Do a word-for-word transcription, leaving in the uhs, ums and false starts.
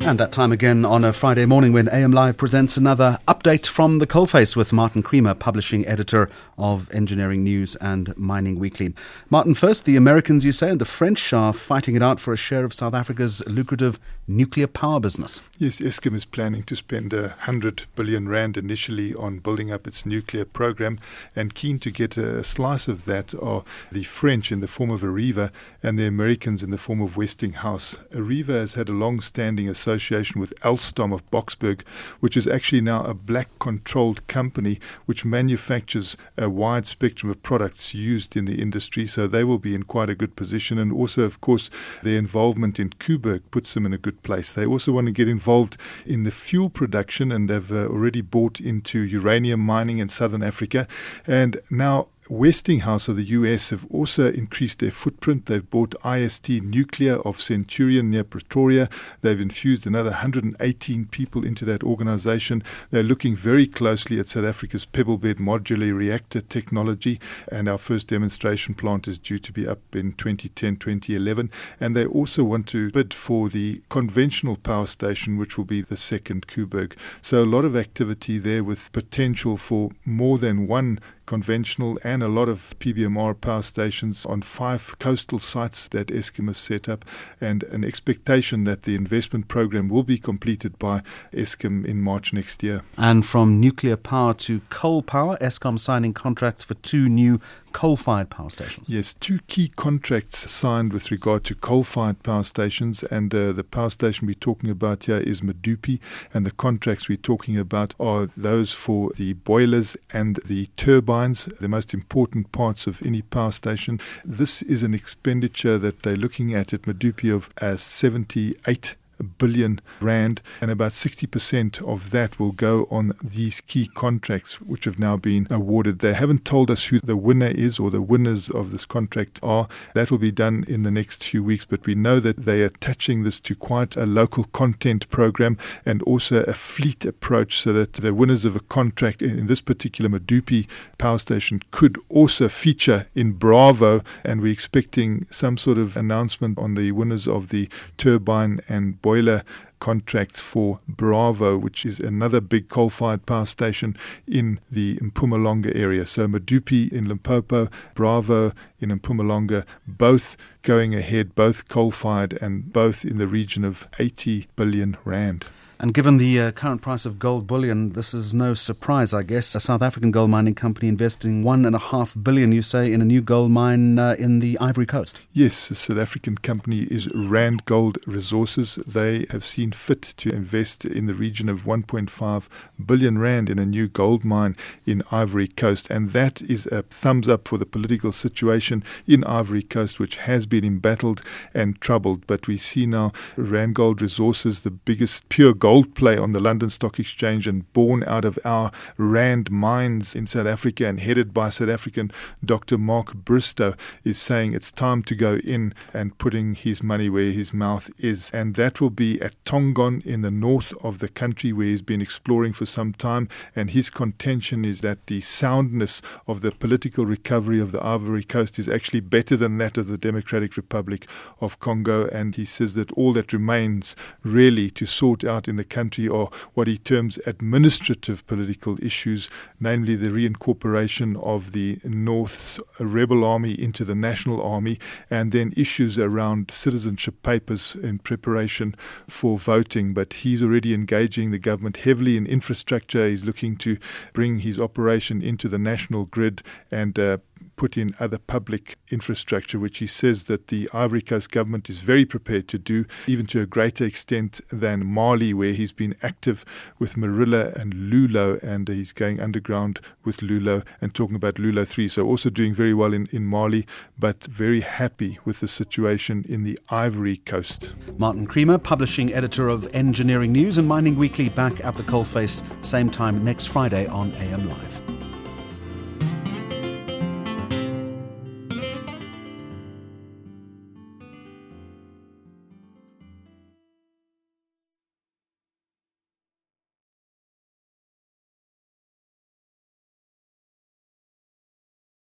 And that time again on a Friday morning when A M Live presents another update from the coalface with Martin Creamer, publishing editor of Engineering News and Mining Weekly. Martin, first, the Americans, you say, and the French are fighting it out for a share of South Africa's lucrative nuclear power business. Yes, Eskom is planning to spend one hundred billion rand initially on building up its nuclear program, and keen to get a slice of that are the French in the form of Areva and the Americans in the form of Westinghouse. Areva has had a long-standing association with Alstom of Boksburg, which is actually now a black-controlled company which manufactures a wide spectrum of products used in the industry, so they will be in quite a good position. And also, of course, their involvement in Koeberg puts them in a good place. They also want to get involved in the fuel production, and they've uh, already bought into uranium mining in southern Africa. And now Westinghouse of the U S have also increased their footprint. They've bought I S T Nuclear of Centurion near Pretoria. They've infused another one hundred eighteen people into that organization. They're looking very closely at South Africa's pebble-bed modular reactor technology, and our first demonstration plant is due to be up in twenty ten twenty eleven. And they also want to bid for the conventional power station, which will be the second Koeberg. So a lot of activity there with potential for more than one conventional and a lot of P B M R power stations on five coastal sites that Eskom has set up, and an expectation that the investment program will be completed by Eskom in March next year. And from nuclear power to coal power, Eskom signing contracts for two new coal-fired power stations. Yes, two key contracts signed with regard to coal-fired power stations, and uh, the power station we're talking about here is Medupi, and the contracts we're talking about are those for the boilers and the turbines, the most important parts of any power station. This is an expenditure that they're looking at at Medupi of uh, seventy-eight billion rand, and about sixty percent of that will go on these key contracts which have now been awarded. They haven't told us who the winner is or the winners of this contract are. That will be done in the next few weeks, but we know that they are attaching this to quite a local content program and also a fleet approach, so that the winners of a contract in this particular Medupi power station could also feature in Bravo, and we're expecting some sort of announcement on the winners of the turbine and boiler contracts for Bravo, which is another big coal-fired power station in the Mpumalanga area. So Medupi in Limpopo, Bravo in Mpumalanga, both going ahead, both coal-fired and both in the region of eighty billion rand. And given the uh, current price of gold bullion, this is no surprise, I guess. A South African gold mining company investing one and a half billion, you say, in a new gold mine uh, in the Ivory Coast. Yes, the South African company is Rand Gold Resources. They have seen fit to invest in the region of one point five billion rand in a new gold mine in Ivory Coast. And that is a thumbs up for the political situation in Ivory Coast, which has been embattled and troubled. But we see now Rand Gold Resources, the biggest pure gold Gold play on the London Stock Exchange and born out of our Rand mines in South Africa and headed by South African Doctor Mark Bristow, is saying it's time to go in and putting his money where his mouth is. And that will be at Tongon in the north of the country, where he's been exploring for some time. And his contention is that the soundness of the political recovery of the Ivory Coast is actually better than that of the Democratic Republic of Congo. And he says that all that remains really to sort out in the country are what he terms administrative political issues, namely the reincorporation of the North's rebel army into the national army, and then issues around citizenship papers in preparation for voting. But he's already engaging the government heavily in infrastructure. He's looking to bring his operation into the national grid and uh, put in other public infrastructure, which he says that the Ivory Coast government is very prepared to do, even to a greater extent than Mali, where he's been active with Marilla and Lulo, and he's going underground with Lulo and talking about Lulo three. So also doing very well in, in Mali, but very happy with the situation in the Ivory Coast. Martin Creamer, publishing editor of Engineering News and Mining Weekly, back at the coalface, same time next Friday on A M Live.